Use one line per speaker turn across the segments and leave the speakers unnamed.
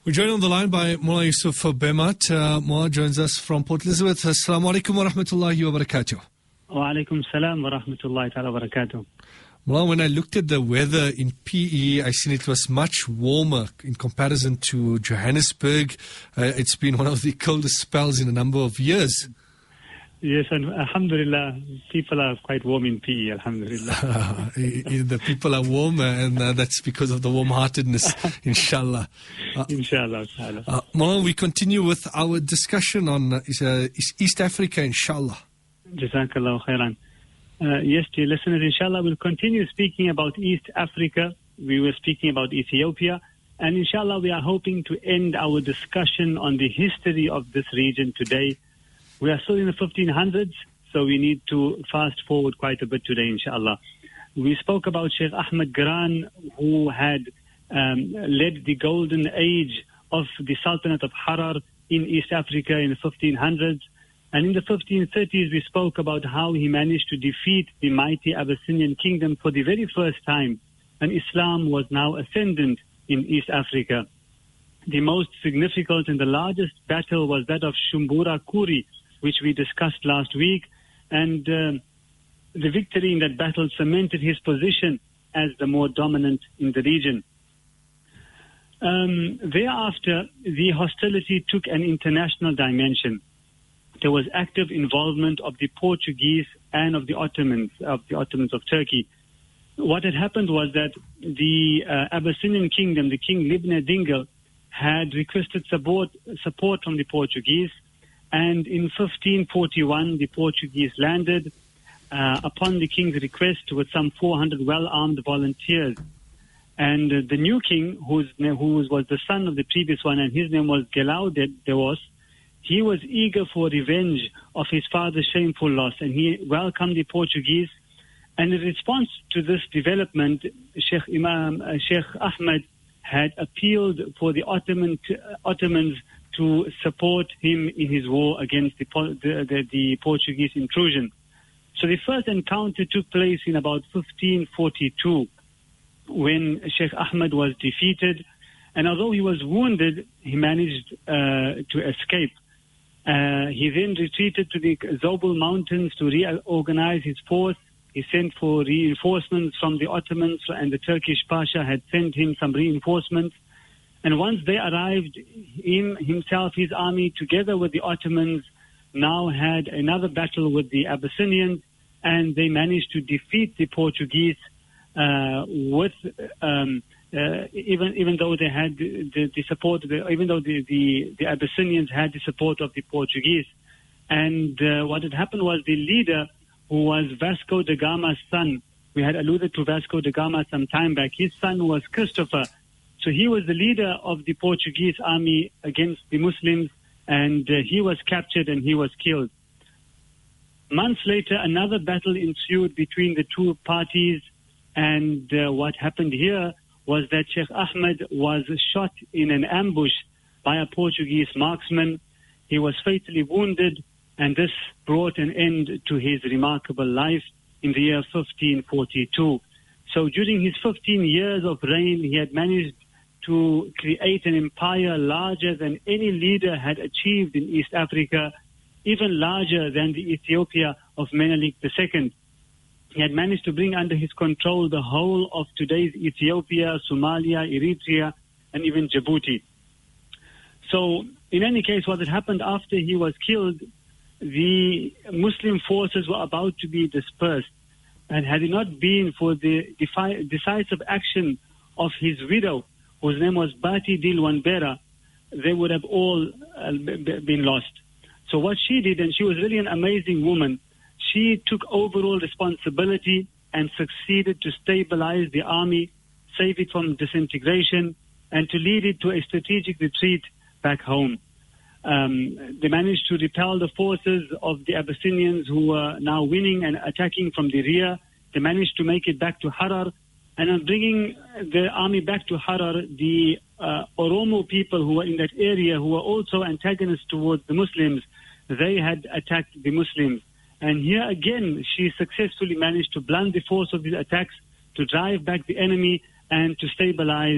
We're joined on the line by Mullah Yusuf Bemat. Mullah joins us from Port Elizabeth. Assalamu alaikum wa rahmatullahi wa barakatuh.
Wa alaikum salam wa rahmatullahi ta'ala wa barakatuh.
Mullah, when I looked at the weather in PE, I seen it was much warmer in comparison to Johannesburg. It's been one of the coldest spells in a number of years.
Yes, and alhamdulillah, people are quite warm in PE, alhamdulillah.
The people are warm, and that's because of the warm-heartedness, inshallah.
Inshallah.
Mullah, we continue with our discussion on East Africa, inshallah.
Jazakallah khairan. Yes, dear listeners, inshallah, we'll continue speaking about East Africa. We were speaking about Ethiopia. And inshallah, we are hoping to end our discussion on the history of this region today. We are still in the 1500s, so we need to fast forward quite a bit today, inshallah. We spoke about Sheikh Ahmed Gran, who had led the golden age of the Sultanate of Harar in East Africa in the 1500s. And in the 1530s, we spoke about how he managed to defeat the mighty Abyssinian kingdom for the very first time. And Islam was now ascendant in East Africa. The most significant and the largest battle was that of Shumbura Kuri, which we discussed last week. And the victory in that battle cemented his position as the more dominant in the region. Thereafter, the hostility took an international dimension. There was active involvement of the Portuguese and of the Ottomans of Turkey. What had happened was that the Abyssinian kingdom, the king Libna Dingle, had requested support from the Portuguese. And in 1541, the Portuguese landed upon the king's request with some 400 well-armed volunteers. And the new king, who was the son of the previous one, and his name was Gelao de Deos, he was eager for revenge of his father's shameful loss, and he welcomed the Portuguese. And in response to this development, Sheikh Ahmed had appealed for the Ottomans to support him in his war against the Portuguese intrusion. So the first encounter took place in about 1542, when Sheikh Ahmed was defeated. And although he was wounded, he managed to escape. He then retreated to the Zobel Mountains to reorganize his force. He sent for reinforcements from the Ottomans, and the Turkish Pasha had sent him some reinforcements. And once they arrived, his army, together with the Ottomans, now had another battle with the Abyssinians, and they managed to defeat the Portuguese even though they had the support, even though the Abyssinians had the support of the Portuguese. And what had happened was the leader, who was Vasco da Gama's son, we had alluded to Vasco da Gama some time back, his son was Christopher. So he was the leader of the Portuguese army against the Muslims, and he was captured and he was killed. Months later, another battle ensued between the two parties, and what happened here was that Sheikh Ahmed was shot in an ambush by a Portuguese marksman. He was fatally wounded, and this brought an end to his remarkable life in the year 1542. So during his 15 years of reign, he had managed to create an empire larger than any leader had achieved in East Africa, even larger than the Ethiopia of Menelik II. He had managed to bring under his control the whole of today's Ethiopia, Somalia, Eritrea, and even Djibouti. So, in any case, what had happened after he was killed, the Muslim forces were about to be dispersed. And had it not been for the decisive action of his widow, whose name was Bati Dilwanbera, they would have all been lost. So what she did, and she was really an amazing woman, she took overall responsibility and succeeded to stabilize the army, save it from disintegration, and to lead it to a strategic retreat back home. They managed to repel the forces of the Abyssinians, who were now winning and attacking from the rear. They managed to make it back to Harar. And on bringing the army back to Harar, the Oromo people who were in that area, who were also antagonists towards the Muslims, they had attacked the Muslims. And here again, she successfully managed to blunt the force of these attacks, to drive back the enemy, and to stabilize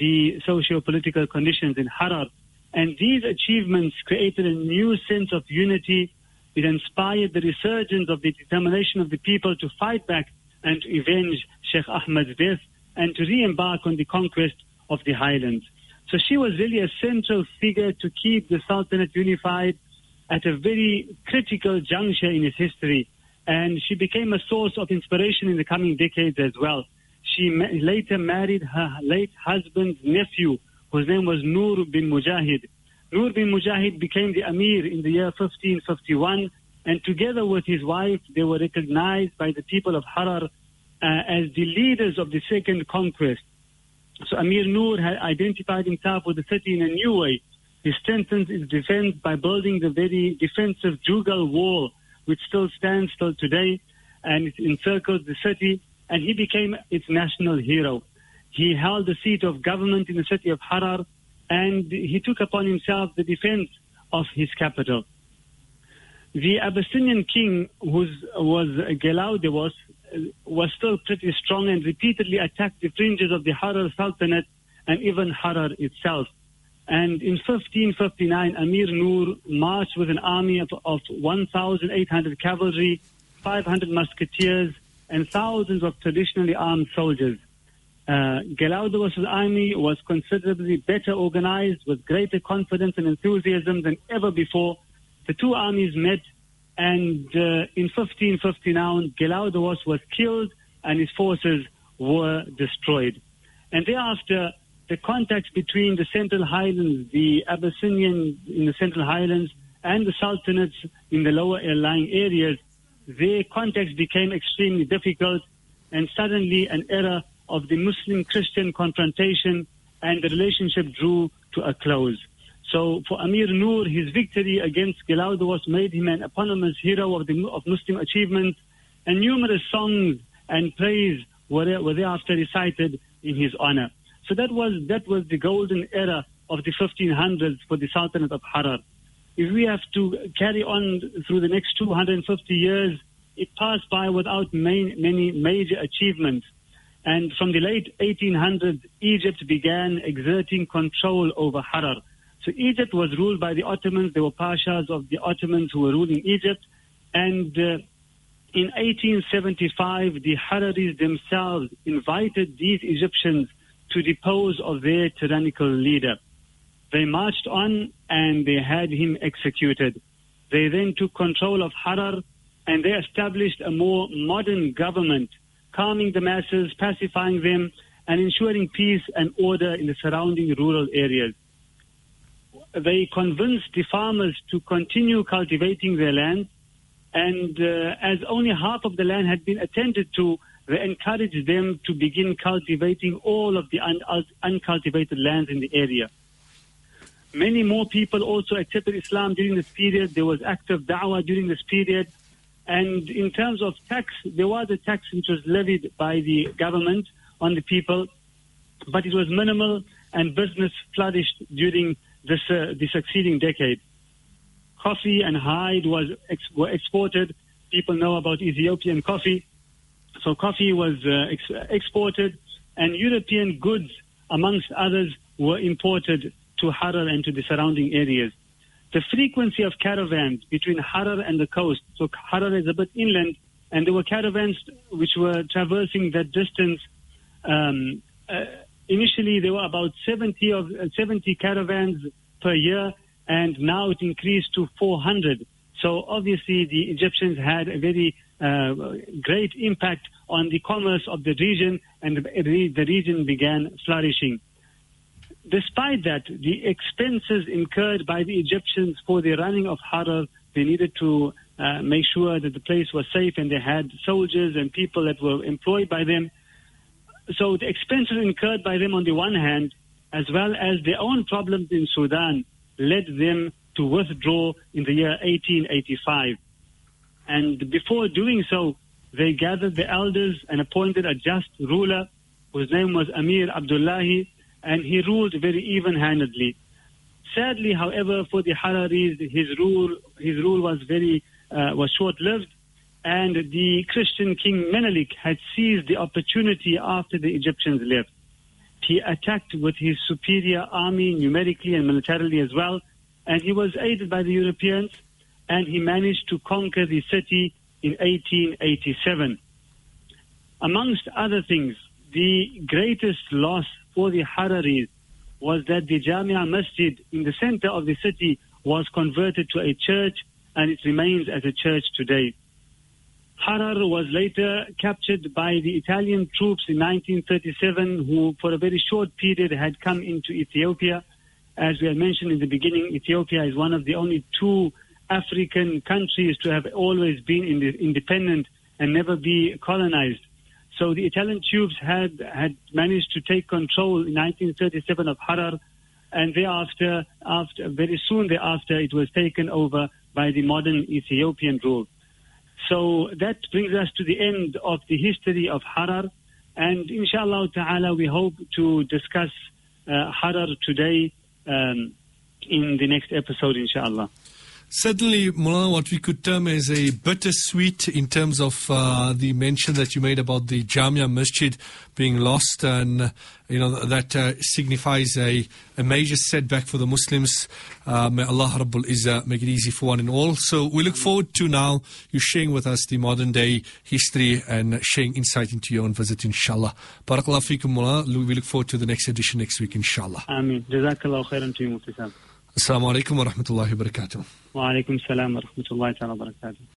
the socio-political conditions in Harar. And these achievements created a new sense of unity. It inspired the resurgence of the determination of the people to fight back and to avenge Sheikh Ahmad's death and to re-embark on the conquest of the highlands. So she was really a central figure to keep the Sultanate unified at a very critical juncture in its history. And she became a source of inspiration in the coming decades as well. She later married her late husband's nephew, whose name was Nur bin Mujahid. Nur bin Mujahid became the Amir in the year 1551, and together with his wife, they were recognized by the people of Harar as the leaders of the second conquest. So Amir Nur had identified himself with the city in a new way. He strengthened its defense by building the very defensive Jugal wall, which still stands till today, and it encircles the city, and he became its national hero. He held the seat of government in the city of Harar, and he took upon himself the defense of his capital. The Abyssinian king, was Gelawdewos, was still pretty strong and repeatedly attacked the fringes of the Harar Sultanate and even Harar itself. And in 1559, Amir Nur marched with an army of 1,800 cavalry, 500 musketeers, and thousands of traditionally armed soldiers. Gelawdewos' army was considerably better organized, with greater confidence and enthusiasm than ever before. The two armies met, and in 1559, Gelawdewos was killed and his forces were destroyed. And thereafter, the contacts between the Central Highlands, the Abyssinian in the Central Highlands, and the Sultanates in the lower lying areas, their contacts became extremely difficult, and suddenly an era of the Muslim-Christian confrontation, and the relationship drew to a close. So for Amir Nur, his victory against Gelawdewos made him an eponymous hero of Muslim achievements, and numerous songs and praise were thereafter recited in his honor. So that was the golden era of the 1500s for the Sultanate of Harar. If we have to carry on through the next 250 years, it passed by without many major achievements. And from the late 1800s, Egypt began exerting control over Harar. So Egypt was ruled by the Ottomans. There were pashas of the Ottomans who were ruling Egypt. And in 1875, the Hararis themselves invited these Egyptians to depose of their tyrannical leader. They marched on and they had him executed. They then took control of Harar and they established a more modern government, calming the masses, pacifying them, and ensuring peace and order in the surrounding rural areas. They convinced the farmers to continue cultivating their land, and as only half of the land had been attended to, they encouraged them to begin cultivating all of the uncultivated lands in the area. Many more people also accepted Islam during this period. There was active da'wah during this period. And in terms of tax, there was a tax which was levied by the government on the people, but it was minimal, and business flourished during the succeeding decade. Coffee and hide were exported. People know about Ethiopian coffee. So coffee was exported, and European goods, amongst others, were imported to Harar and to the surrounding areas. The frequency of caravans between Harar and the coast, so Harar is a bit inland, and there were caravans which were traversing that distance. Initially, there were about 70 caravans per year, and now it increased to 400. So obviously, the Egyptians had a very great impact on the commerce of the region, and the region began flourishing. Despite that, the expenses incurred by the Egyptians for the running of Harar, they needed to make sure that the place was safe, and they had soldiers and people that were employed by them. So the expenses incurred by them on the one hand, as well as their own problems in Sudan, led them to withdraw in the year 1885. And before doing so, they gathered the elders and appointed a just ruler whose name was Amir Abdullahi, and he ruled very even-handedly. Sadly, however, for the Hararis, his rule was short-lived, and the Christian king Menelik had seized the opportunity after the Egyptians left. he attacked with his superior army numerically and militarily as well, and he was aided by the Europeans, and he managed to conquer the city in 1887. Amongst other things, the greatest loss for the Hararis was that the Jamia Masjid in the center of the city was converted to a church, and it remains as a church today. Harar was later captured by the Italian troops in 1937, who for a very short period had come into Ethiopia. As we had mentioned in the beginning, Ethiopia is one of the only two African countries to have always been independent and never be colonized. So the Italian troops had managed to take control in 1937 of Harar, and thereafter, very soon thereafter, it was taken over by the modern Ethiopian rule. So that brings us to the end of the history of Harar, and inshallah ta'ala we hope to discuss Harar today in the next episode, inshallah.
Certainly, Mullah, what we could term as a bittersweet in terms of the mention that you made about the Jamia Masjid being lost, and that signifies a major setback for the Muslims. May Allah Rabbul Izzah make it easy for one and all. So we look forward to now you sharing with us the modern day history and sharing insight into your own visit, inshallah. Barakallahu feekum, Mullah. We look forward to the next edition next week, inshallah.
Ameen. Jazakallahu khairan to you, Mufti Sahib.
Assalamu alaikum wa rahmatullahi wa barakatuh.
Wa alaikum salam wa rahmatullahi wa barakatuh.